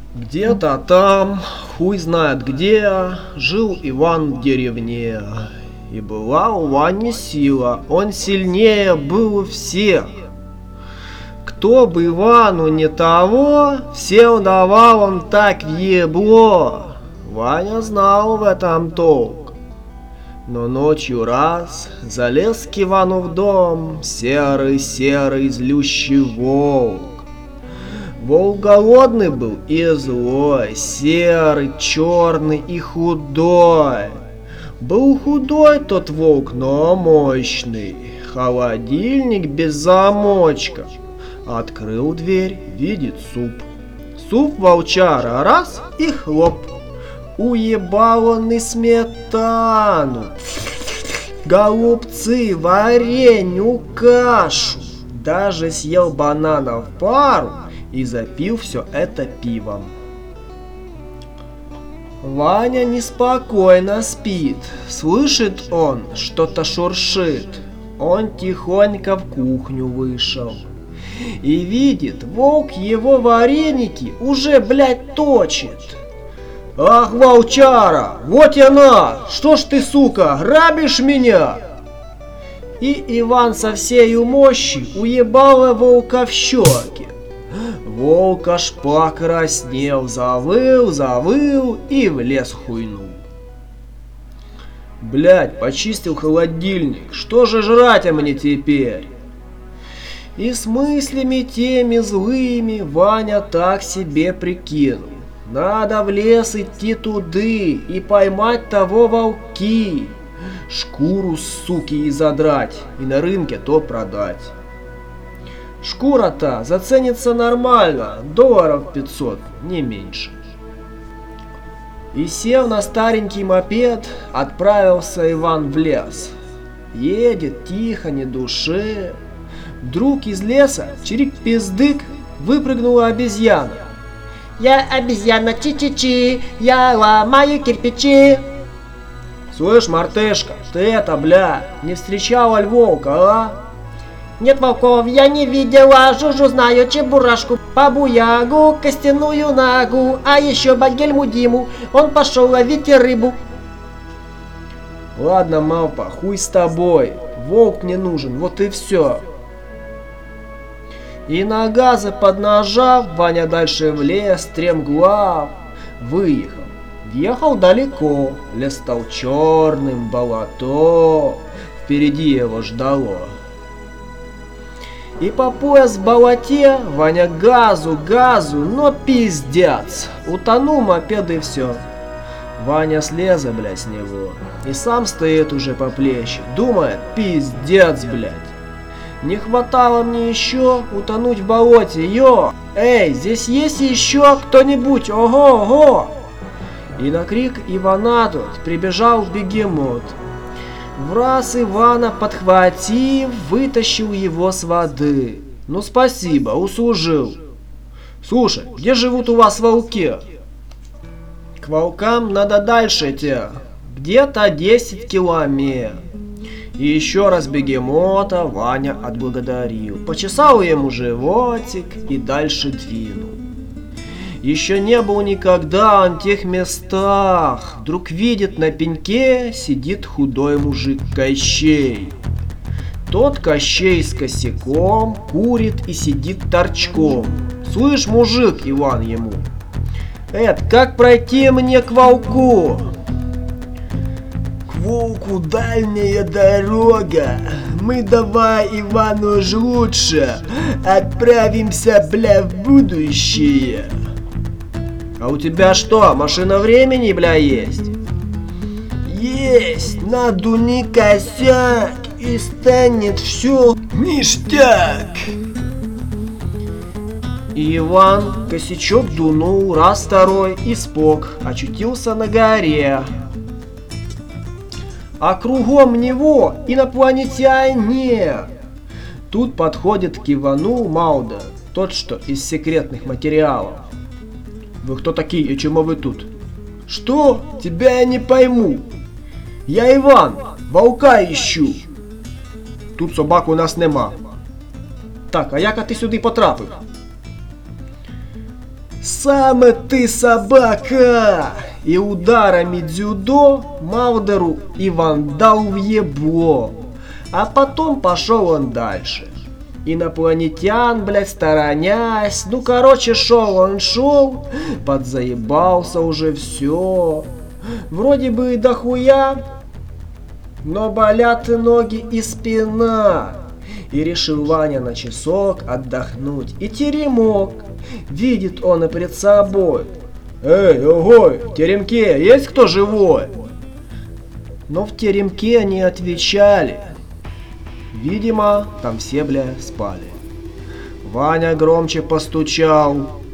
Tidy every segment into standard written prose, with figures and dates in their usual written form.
Где-то там, хуй знает где, жил Иван в деревне. И была у Вани сила, он сильнее был всех. Кто бы Ивану не того, всем давал он так ебло. Ваня знал в этом толк. Но ночью раз залез к Ивану в дом серый-серый злющий волк. Волк голодный был и злой, серый, черный и худой. Был худой тот волк, но мощный. Холодильник без замочка. Открыл дверь, видит суп. Суп волчара раз и хлоп. Уебал он и сметану, голубцы, варенью, кашу. Даже съел бананов пару и запил все это пивом. Ваня неспокойно спит. Слышит он, что-то шуршит. Он тихонько в кухню вышел. И видит, волк его вареники уже, блядь, точит. Ах, волчара, вот я на! Что ж ты, сука, грабишь меня? И Иван со всею мощи уебал волка в щеки. Волк аж покраснел, завыл и в лес хуйнул. Блядь, почистил холодильник, что же жрать мне теперь? И с мыслями теми злыми Ваня так себе прикинул. Надо в лес идти туды и поймать того волки. Шкуру, суки, и задрать, и на рынке то продать. Шкура-то заценится нормально, долларов 500, не меньше. И сев на старенький мопед, отправился Иван в лес. Едет тихо, ни души. Вдруг из леса, чирик-пиздык, выпрыгнула обезьяна. Я обезьяна чи-чи-чи, я ломаю кирпичи. Слышь, мартышка, ты это, бля, не встречала волка, а? Нет волков я не видела, жужу знаю чебурашку, бабу-ягу, костяную ногу, а еще Багельму Диму, он пошел ловить рыбу. Ладно, малпа, хуй с тобой, волк не нужен, вот и все. И на газы поднажав, Ваня дальше в лес, стремглав, выехал. Въехал далеко, лес стал черным, болото, впереди его ждало. И по пояс в болоте Ваня газу, но пиздец, утонул мопед и все. Ваня слез, блядь, с него, и сам стоит уже по плечи, думает, пиздец, блядь. Не хватало мне еще утонуть в болоте, йо! Эй, здесь есть еще кто-нибудь, ого-го! И на крик Ивана тут прибежал бегемот. Враз Ивана подхватив, вытащил его с воды. Ну спасибо, услужил. Слушай, где живут у вас волки? К волкам надо дальше идти, где-то 10 километров. И еще раз бегемота Ваня отблагодарил, почесал ему животик и дальше двинул. Еще не был никогда он в тех местах. Вдруг видит, на пеньке сидит худой мужик Кощей. Тот Кощей с косяком курит и сидит торчком. Слышь, мужик, Иван ему, как пройти мне к волку? Волку дальняя дорога. Мы давай, Иван, уж лучше отправимся, бля, в будущее. А у тебя что, машина времени, бля, есть? Есть, надуни косяк и станет все ништяк. И Иван косячок дунул раз, второй и спок, очутился на горе. А кругом него инопланетяне. Тут подходит к Ивану Мауда, тот, что из секретных материалов. Вы кто такие и чему вы тут? Что? Тебя я не пойму. Я Иван, волка ищу. Тут собак у нас нема. Так, а як ти сюди потрапив? Саме ты собака! И ударами дзюдо Маудеру Иван дал в ебло. А потом пошел он дальше. Инопланетян, блядь, сторонясь. Ну, короче, шел, подзаебался уже все. Вроде бы и дохуя, но болят и ноги, и спина. И решил Ваня на часок отдохнуть. И теремок. Видит он и пред собой. Эй, ого, в теремке есть кто живой? Но в теремке не отвечали. Видимо, там все, бля, спали. Ваня громче постучал.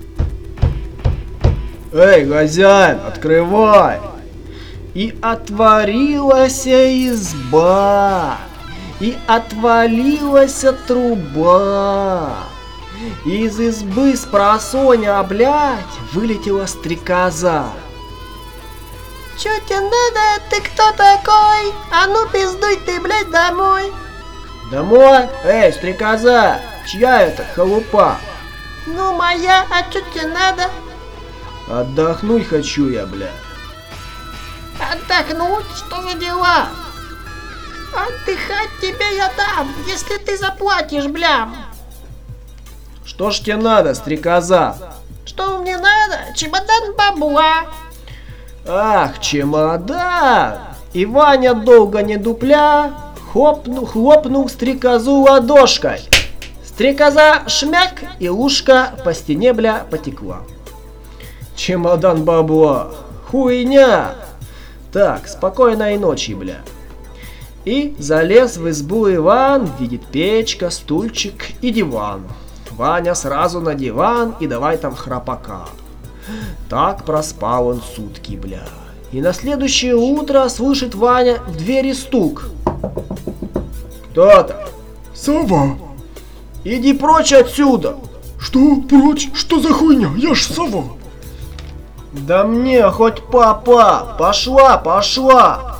Эй, хозяин, открывай! И отворилась изба, и отвалилась труба. Из избы спросонья, блядь, вылетела стрекоза. Чё тебе надо? Ты кто такой? А ну пиздуй ты, блядь, домой. Домой? Эй, стрекоза, чья это халупа? Ну, моя, а чё тебе надо? Отдохнуть хочу я, бля. Отдохнуть? Что за дела? Отдыхать тебе я дам, если ты заплатишь, бля. Что ж тебе надо, стрекоза? Что мне надо? Чемодан бабла. Ах, чемодан! И Ваня, долго не дупля, хлопнул стрекозу ладошкой. Стрекоза шмяк, и ушка по стене, бля, потекла. Чемодан бабла. Хуйня! Так, спокойной ночи, бля. И залез в избу Иван, видит печка, стульчик и диван. Ваня сразу на диван и давай там храпака. Так проспал он сутки, бля. И на следующее утро слышит Ваня в двери стук. Кто-то? Сова. Иди прочь отсюда. Что прочь? Что за хуйня? Я ж сова. Да мне хоть папа. Пошла.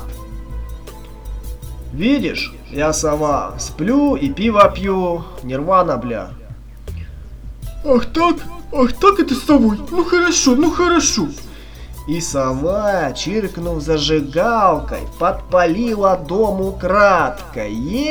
Видишь, я сова. Сплю и пиво пью. Нирвана, бля. Ах так это с совой. Ну хорошо. И сова, чиркнув зажигалкой, подпалила дом украдкой.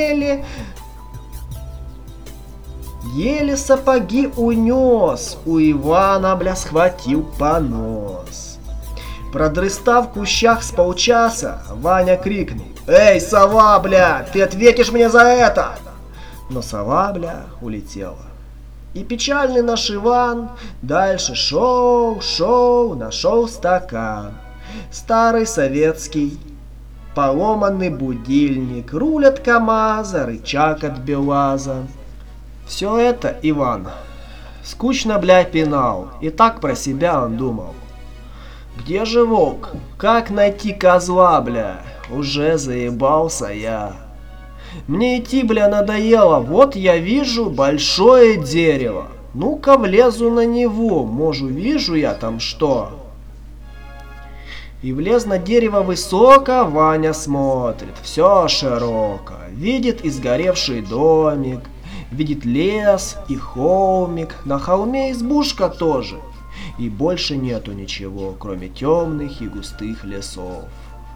Еле сапоги унес, у Ивана, бля, схватил понос. Продрыстав в кущах с полчаса, Ваня крикнул: «Эй, сова, бля, ты ответишь мне за это!» Но сова, бля, улетела. И печальный наш Иван дальше шел, нашел стакан. Старый советский, поломанный будильник, руль от КамАЗа, рычаг от БелАЗа. Все это Иван скучно, бля, пинал, и так про себя он думал. Где же волк? Как найти козла, бля? Уже заебался я. Мне идти, бля, надоело. Вот я вижу большое дерево. Ну-ка влезу на него. Может, вижу я там что. И влез на дерево высоко, Ваня смотрит. Все широко. Видит изгоревший домик. Видит лес и холмик. На холме избушка тоже. И больше нету ничего, кроме темных и густых лесов.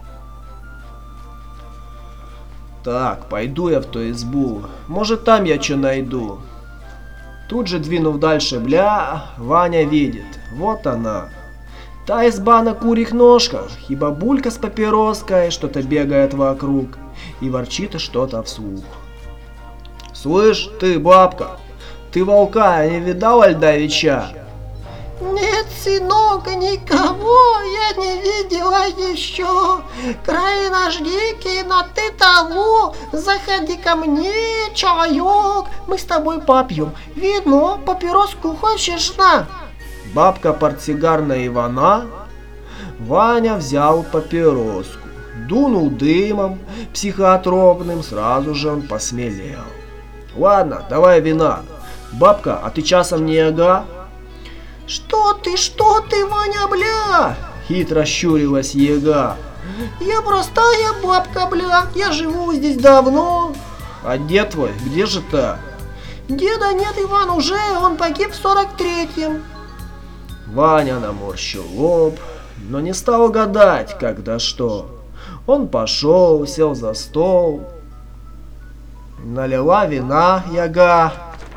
Так, пойду я в ту избу. Может, там я что найду. Тут же, двинув дальше, бля, Ваня видит. Вот она. Та изба на курьих ножках. И бабулька с папироской что-то бегает вокруг. И ворчит что-то вслух. Слышь, ты, бабка, ты волка не видал давеча? Нет, сынок, никого я не видела еще. Край наш дикий, но ты того. Заходи ко мне, чаек. Мы с тобой попьем вино, папироску хочешь на? Бабка портсигар на Ивана. Ваня взял папироску. Дунул дымом психотропным, сразу же он посмелел. Ладно, давай вина. Бабка, а ты часом не яга? Что ты, Ваня, бля? Хитро щурилась яга. Я простая бабка, бля. Я живу здесь давно. А дед твой, где же ты? Деда нет, Иван, уже. Он погиб в 43-м. Ваня наморщил лоб, но не стал гадать, как да что. Он пошел, сел за стол. Налила вина яга.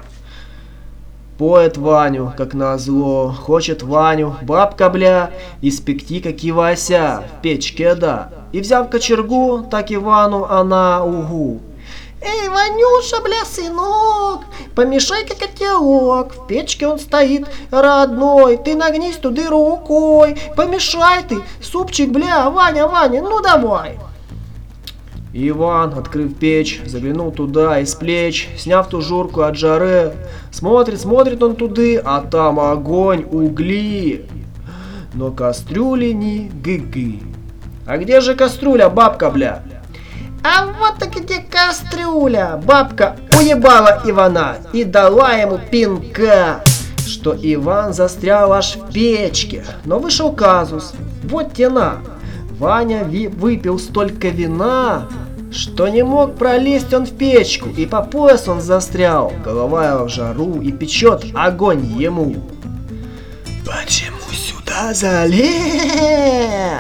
Поет Ваню, как назло, хочет Ваню, бабка, бля, испекти, как и Вася, в печке, да. И взяв кочергу, так Ивану она угу. Эй, Ванюша, бля, сынок, помешай-ка котелок, в печке он стоит родной, ты нагнись туды рукой, помешай ты, супчик, бля, Ваня, Ваня, ну давай. Иван, открыв печь, заглянул туда из плеч, сняв тужурку от жары. Смотрит он туды, а там огонь, угли. Но кастрюли ни гы-гы. А где же кастрюля, бабка, бля? А вот и где кастрюля, бабка уебала Ивана и дала ему пинка. Что Иван застрял аж в печке, но вышел казус. Вот тена. Ваня выпил столько вина, что не мог пролезть он в печку, и по пояс он застрял, голова в жару и печет огонь ему. Почему сюда залез?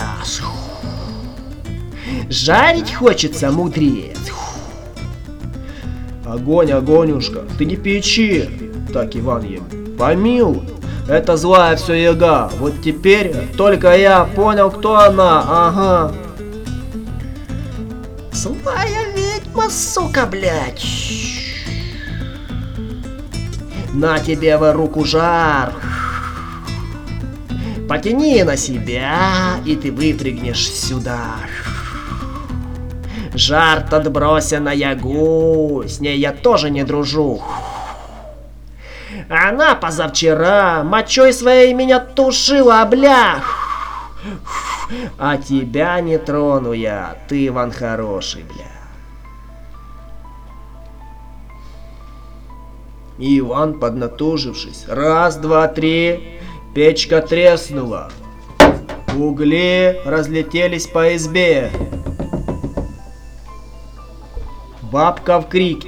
Жарить хочется, мудрец. Огонь, огонюшка, ты не печи. Так Иван ему. Помилуй, это злая все яга. Вот теперь только я понял, кто она, ага. Злая ведьма, сука, блядь. На тебе в руку жар. Потяни на себя, и ты выпрыгнешь сюда. Жар отброся на ягу, с ней я тоже не дружу. Она позавчера мочой своей меня тушила, бля. А тебя не трону я, ты, Иван, хороший, бля. И Иван, поднатужившись, раз, два, три, печка треснула. Угли разлетелись по избе. Бабка в крике.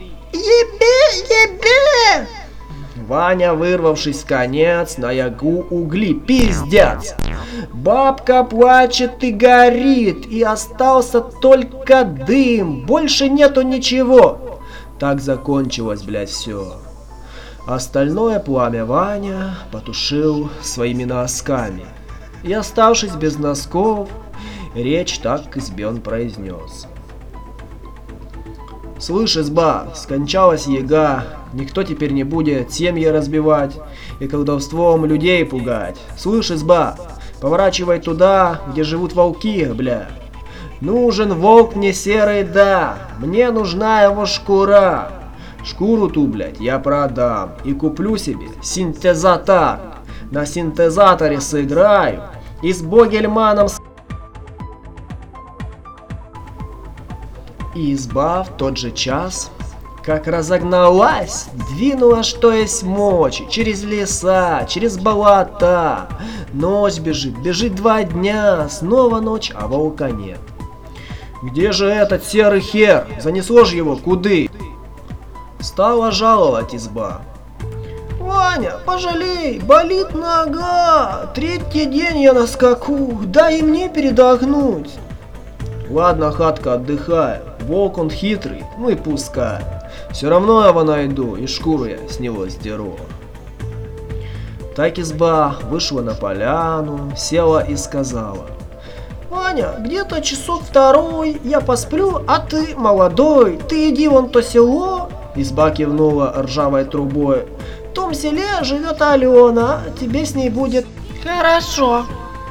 Ебе! Ваня, вырвавшись в конец, на ягу угли пиздец. Бабка плачет и горит, и остался только дым, больше нету ничего. Так закончилось, блядь, все. Остальное пламя Ваня потушил своими носками. И, оставшись без носков, речь так к избе он произнес. Слышь, изба, скончалась яга, никто теперь не будет семьи разбивать и колдовством людей пугать. Слышь, изба, поворачивай туда, где живут волки, бля. Нужен волк мне серый, да, мне нужна его шкура. Шкуру ту, блядь, я продам и куплю себе синтезатор. На синтезаторе сыграю и с Богельманом И изба в тот же час, как разогналась, двинула, что есть мочи, через леса, через болота. Ночь бежит 2 дня, снова ночь, а волка нет. Где же этот серый хер? Занесло же его куды? Стала жаловать изба. Ваня, пожалей, болит нога, 3-й день я на скаку, дай и мне передохнуть. Ладно, хатка, отдыхай. Волк он хитрый, ну и пускай. Все равно я его найду, и шкуру я с него сдеру. Так изба вышла на поляну, села и сказала. Ваня, где-то часок 2 я посплю, а ты молодой, ты иди вон то село. Изба кивнула ржавой трубой. В том селе живет Алена, тебе с ней будет хорошо.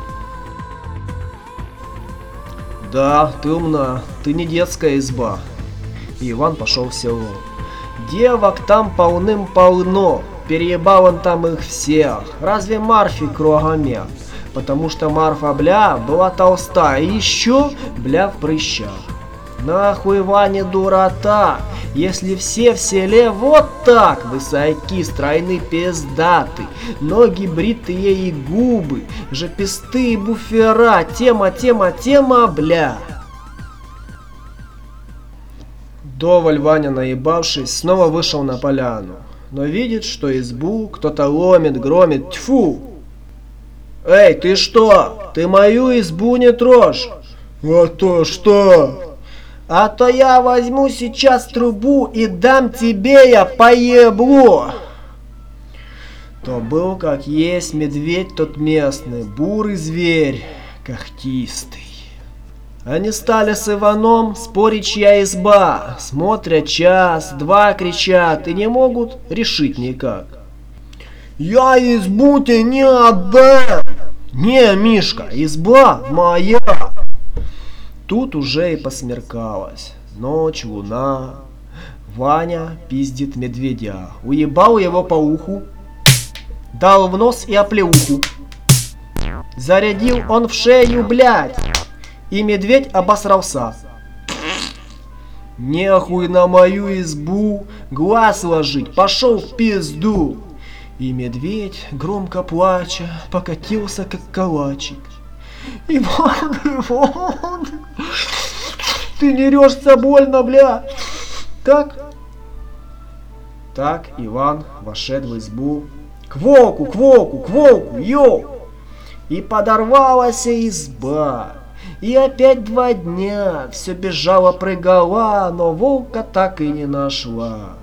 Да, ты умна, ты не детская изба. И Иван пошел в село. Девок там полным-полно, переебал он там их всех. Разве Марфи кругомя? Потому что Марфа, бля, была толстая, и еще, бля, в прыщах. Нахуй, Ваня, дурота, если все в селе вот так, высоки, стройны, пиздаты, ноги бритые и губы, жопистые буфера, тема, бля. Доволь Ваня, наебавшись, снова вышел на поляну, но видит, что избу кто-то ломит, громит, тьфу! Эй, ты что? Ты мою избу не трожь. А то что? А то я возьму сейчас трубу и дам тебе я по еблу. То был как есть медведь тот местный, бурый зверь, когтистый. Они стали с Иваном спорить, чья изба. Смотрят час-два, кричат и не могут решить никак. Я избу тебе не отдам. Не, Мишка, изба моя. Тут уже и посмеркалось. Ночь, луна. Ваня пиздит медведя. Уебал его по уху. Дал в нос и оплеуху. Зарядил он в шею, блядь. И медведь обосрался. Нехуй на мою избу глаз ложить, пошел в пизду. И медведь, громко плача, покатился как калачик. Иван, Иван, ты не решься больно, бля. Так Иван вошел в избу. К волку, йоу. И подорвалась изба. И опять 2 дня все бежала-прыгала, но волка так и не нашла.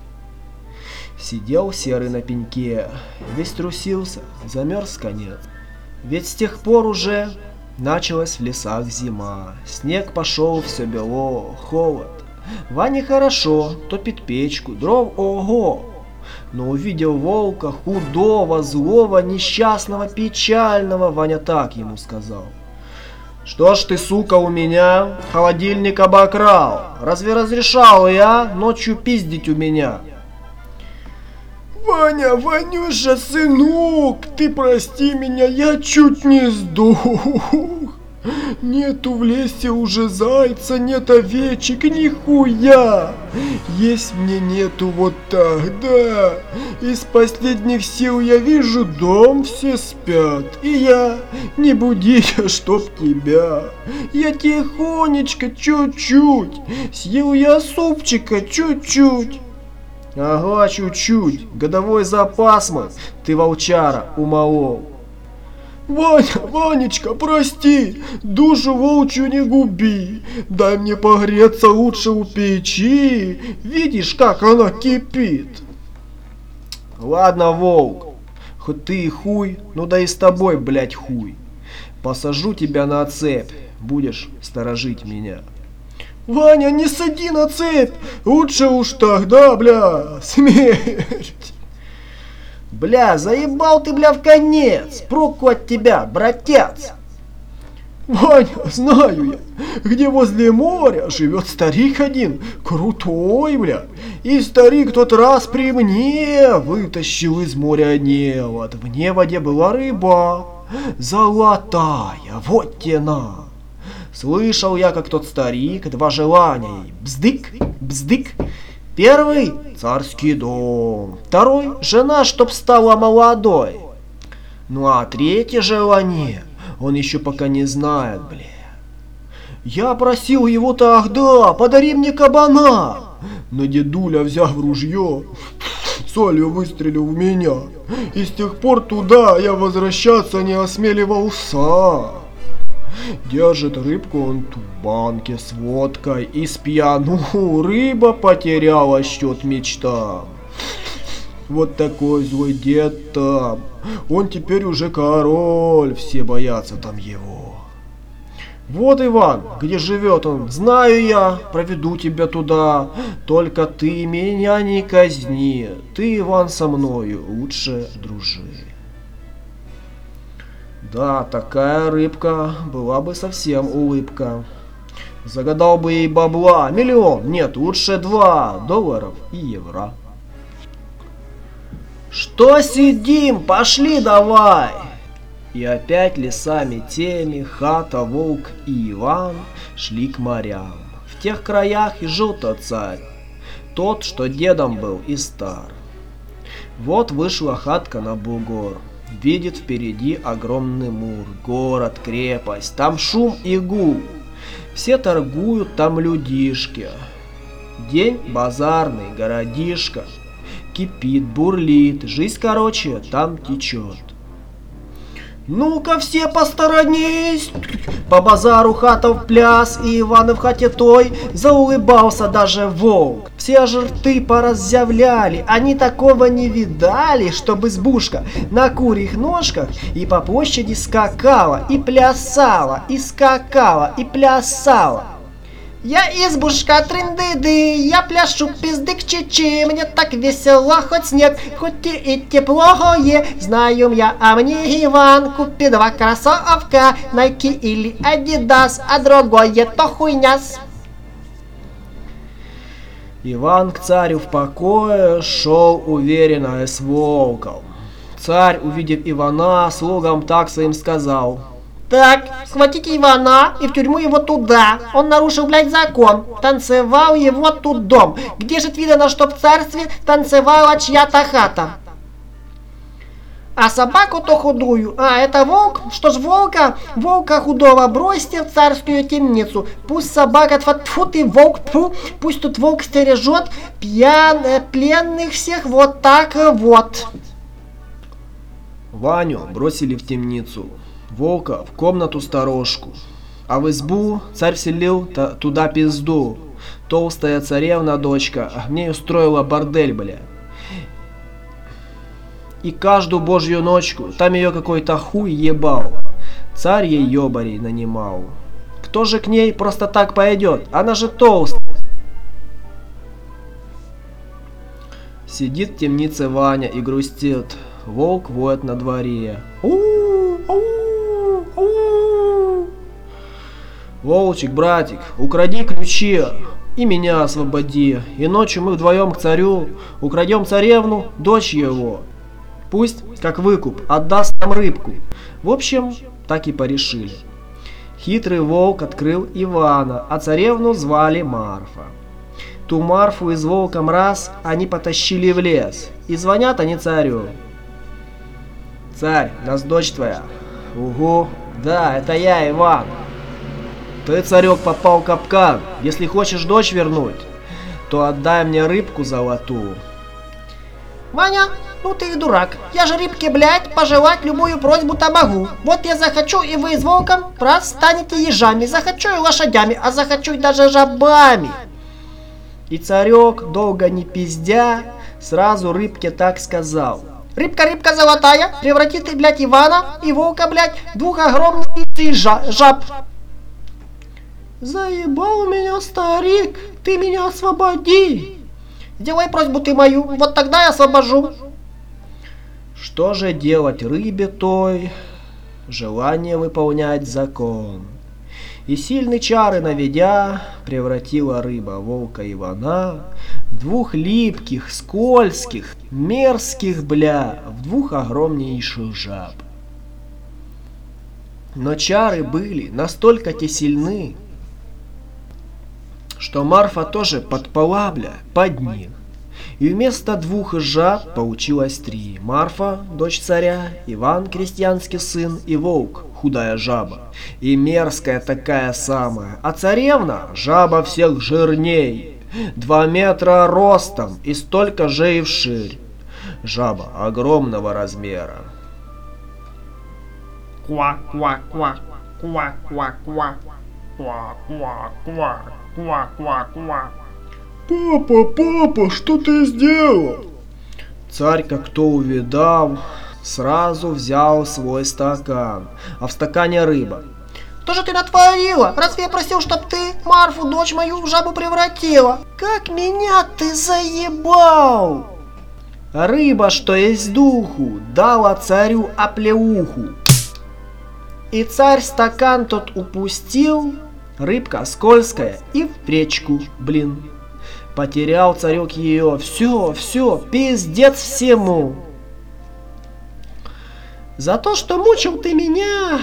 Сидел серый на пеньке, весь трусился, замерз конец. Ведь с тех пор уже началась в лесах зима. Снег пошел, все бело, холод. Ване хорошо, топит печку, дров ого. Но увидел волка, худого, злого, несчастного, печального, Ваня так ему сказал. Что ж ты, сука, у меня холодильник обокрал? Разве разрешал я ночью пиздить у меня? Ваня, Ванюша, сынок, ты прости меня, я чуть не сдох. Нету в лесе уже зайца, нет овечек, нихуя. Есть мне нету вот так, да. Из последних сил я вижу дом, все спят. И я, не буди я, чтоб тебя. Я тихонечко, чуть-чуть. Съел я супчика, чуть-чуть. Ага, чуть-чуть. Годовой запас мой, ты, волчара, умолол. Ваня, Ванечка, прости, душу волчью не губи. Дай мне погреться лучше у печи. Видишь, как она кипит. Ладно, волк, хоть ты и хуй, ну да и с тобой, блядь, хуй. Посажу тебя на цепь, будешь сторожить меня. Ваня, не сади на цепь, лучше уж тогда, бля, смерть. Бля, заебал ты, бля, в конец, проку от тебя, братец. Ваня, знаю я, где возле моря живет старик один, крутой, бля. И старик тот раз при мне вытащил из моря невод. В неводе была рыба, золотая, вот тена. Слышал я, как тот старик 2 желания, бздык, бздык. Первый – царский дом, 2 – жена, чтоб стала молодой. Ну а 3 желание он еще пока не знает, бля. Я просил его тогда, подари мне кабана. Но дедуля, взяв ружье, солью выстрелил в меня. И с тех пор туда я возвращаться не осмеливался. Держит рыбку он в банке с водкой, и с пьяну рыба потеряла счет мечтам. Вот такой злой дед там, он теперь уже король, все боятся там его. Вот, Иван, где живет он, знаю я, проведу тебя туда, только ты меня не казни, ты, Иван, со мною лучше дружи. Да, такая рыбка была бы совсем улыбка. Загадал бы ей бабла, 1 000 000, нет, лучше $2 и евро. Что сидим, пошли давай! И опять лесами теми хата, волк и Иван шли к морям. В тех краях и жил тот царь, тот, что дедом был и стар. Вот вышла хатка на бугор. Видит впереди огромный мур, город, крепость, там шум и гул. Все торгуют, там людишки. День базарный, городишко. Кипит, бурлит, жизнь, короче, там течет. Ну-ка все посторонись! По базару хата в пляс, и Ивана в хате той заулыбался даже волк. Все аж рты поразъявляли, они такого не видали, чтобы избушка на курьих ножках и по площади скакала, и плясала, и скакала, и плясала. Я избушка трындыды, я пляшу пиздык чичи, мне так весело, хоть снег, хоть и теплое. Знаю я, а мне Иван, купи 2 кроссовка, Nike или Adidas, а другое то хуйняс. Иван к царю в покое шел уверенно с волком. Царь, увидев Ивана, слугам так своим сказал: Так, схватите Ивана и в тюрьму его туда. Он нарушил, блядь, закон. Танцевал его тут дом. Где же видно, чтоб в царстве танцевала чья-то хата? А собаку-то худую. А, это волк? Что ж, волка худого бросьте в царскую темницу. Пусть собака, тьфу ты, волк, тьфу, пусть тут волк стережет пленных всех вот так вот. Ваню бросили в темницу, волка в комнату-сторожку, а в избу царь вселил туда пизду. Толстая царевна дочка, в ней устроила бордель, бля. И каждую божью ночку там ее какой-то хуй ебал. Царь ей ебарей нанимал. Кто же к ней просто так пойдет? Она же толстая. Сидит в темнице Ваня и грустит. Волк воет на дворе. Волчик, братик, укради ключи и меня освободи. И ночью мы вдвоем к царю украдем царевну, дочь его. Пусть, как выкуп, отдаст нам рыбку. В общем, так и порешили. Хитрый волк открыл Ивана, а царевну звали Марфа. Ту Марфу и с волком раз они потащили в лес. И звонят они царю. Царь, нас дочь твоя. Угу, да, это я, Иван. Ты, царек, попал в капкан. Если хочешь дочь вернуть, то отдай мне рыбку золотую. Ваня, ну ты и дурак. Я же рыбке, блядь, пожелать любую просьбу-то могу. Вот я захочу, и вы с волком раз станете ежами. Захочу и лошадями, а захочу и даже жабами. И царек, долго не пиздя, сразу рыбке так сказал. Рыбка золотая, преврати ты, блядь, Ивана и волка, блядь, в 2 огромных жаб. Заебал меня старик, ты меня освободи. Сделай просьбу ты мою, вот тогда я освобожу. Что же делать рыбе той? Желание выполнять закон. И сильные чары наведя, превратила рыба волка Ивана в 2 липких, скользких, мерзких, бля, в 2 огромнейших жаб. Но чары были настолько те сильны, что Марфа тоже подпала, бля, под них. И вместо 2 жаб получилось 3. Марфа, дочь царя, Иван, крестьянский сын, и волк, худая жаба. И мерзкая такая самая. А царевна, жаба всех жирней. 2 метра ростом и столько же и вширь. Жаба огромного размера. Ква-ква-ква, ква-ква-ква, ква-ква-ква, ква-ква-ква. Папа, что ты сделал? Царь, как то увидал, сразу взял свой стакан, а в стакане рыба. Что же ты натворила? Разве я просил, чтоб ты Марфу, дочь мою, в жабу превратила? Как меня ты заебал! Рыба, что есть духу, дала царю оплеуху. И царь стакан тот упустил, рыбка скользкая и в печку, блин. Потерял царек ее, все, пиздец всему. За то, что мучил ты меня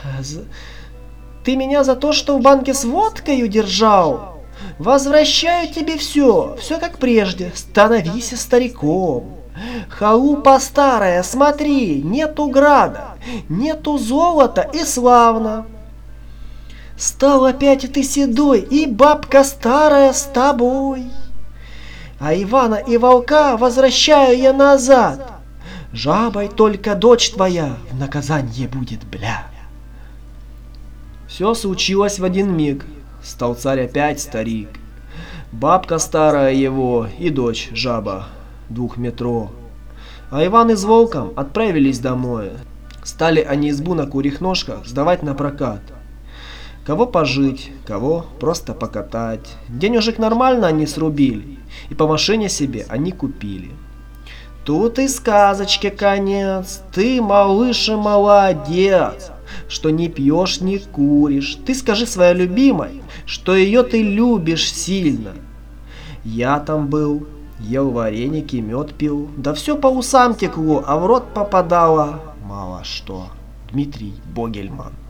за то, что в банке с водкой удержал. Возвращаю тебе все как прежде, становись стариком. Халупа старая, смотри, нету града, нету золота и славно. Стал опять ты седой, и бабка старая с тобой. А Ивана и волка возвращаю я назад. Жабой только дочь твоя в наказанье будет, бля. Все случилось в один миг. Стал царь опять старик. Бабка старая его и дочь жаба 2 метро. А Иван и с Волком отправились домой. Стали они избу на курьих ножках сдавать на прокат. Кого пожить, кого просто покатать. Денежек нормально они срубили, и по машине себе они купили. Тут и сказочке конец. Ты, малыша, молодец, что не пьешь, не куришь. Ты скажи своей любимой, что ее ты любишь сильно. Я там был, ел вареники, мед пил, да все по усам текло, а в рот попадало мало что. Дмитрий Богельман.